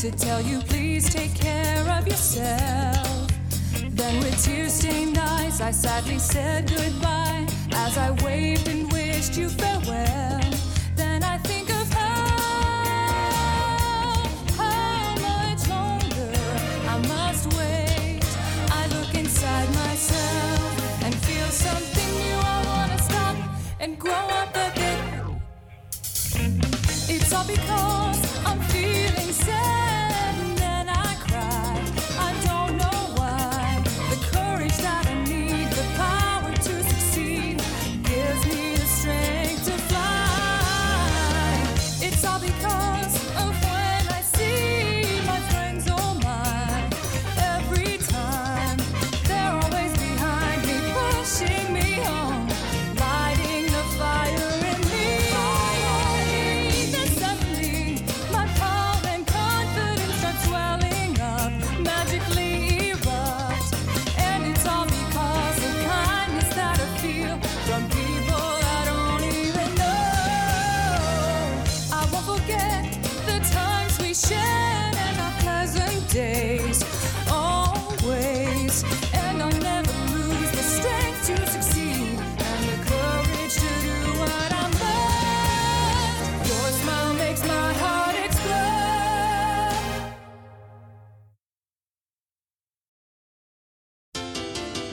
to tell you please take care of yourself. Then with tear-stained eyes I sadly said goodbye as I waved and wished you farewell. Then I think of how much longer I must wait. I look inside myself and feel something new. I wanna stop and grow up a bit. It's all because